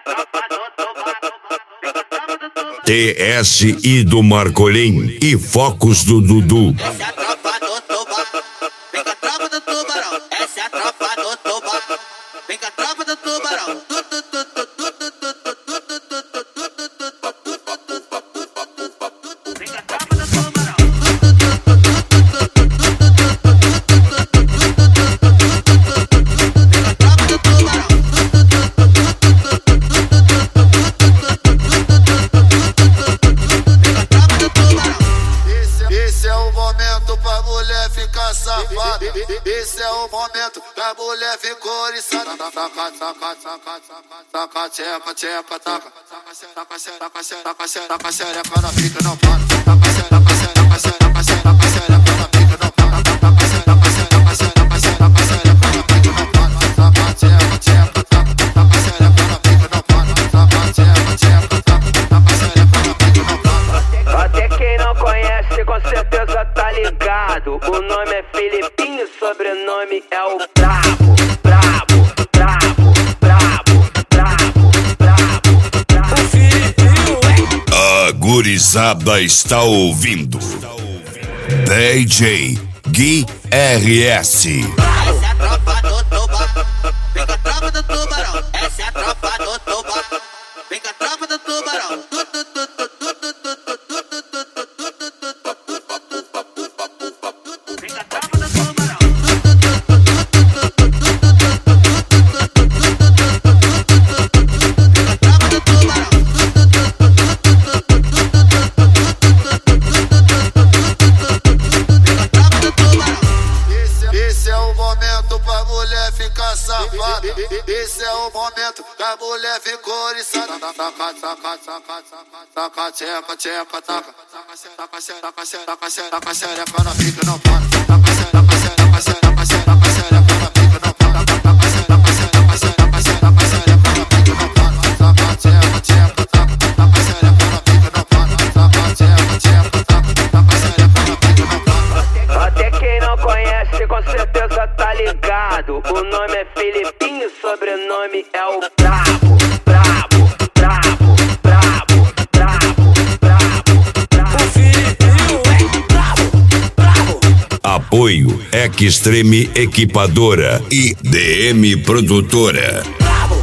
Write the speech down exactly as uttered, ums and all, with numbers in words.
T S I do Marcolin e Focos do Dudu. Essa é a tropa do Tubarão. Vem com a tropa do Tubarão. Essa é a tropa do Tubarão. Vem com a tropa do Tubarão. Esse é o momento que a mulher ficou oriçada. Taca, taca, taca, taca, tcheca, tcheca, taca. Taca, taca, taca, taca, xereca na pica, não para. Taca, taca, taca, taca, xereca na pica, não para. Taca, taca, taca, taca, xereca na pica, não para. Taca, tcheca, tcheca, taca. Taca, xereca na pica, não para. Taca, tcheca, tcheca, taca. Taca, xereca na pica, não para. Até quem não conhece com certeza tá ligado. O nome é Filipinho, sobrenome é o Brabo, Brabo, Brabo, Brabo, Brabo, Brabo, Brabo. O Filipinho é. A gurizada está ouvindo D J Gui R S. Essa é a tropa do Tubarão. Vem com a tropa do Tubarão. Essa é a tropa do Tubarão. Vem com a tropa do Tubarão. Esse é o momento que a mulher ficou oriçada. Taca, taca, taca, taca, tcheca, tcheca, taca. Taca, taca, taca, taca, xereca na pica, não para. Taca, taca, taca, taca, xereca na pica, não para. Taca, taca, taca, taca, xereca na pica, não para. Taca, tcheca, tcheca, taca. Taca, xereca na pica, não para. Taca, tcheca, tcheca, taca. Taca, xereca na pica, não para. Até quem não conhece com certeza tá ligado. O nome é Filipinho, sobrenome é o Brabo, Brabo, Brabo, Brabo, Brabo, Brabo, Brabo. O Filipinho é brabo, brabo. Apoio Extreme Equipadora e D M Produtora. Brabo.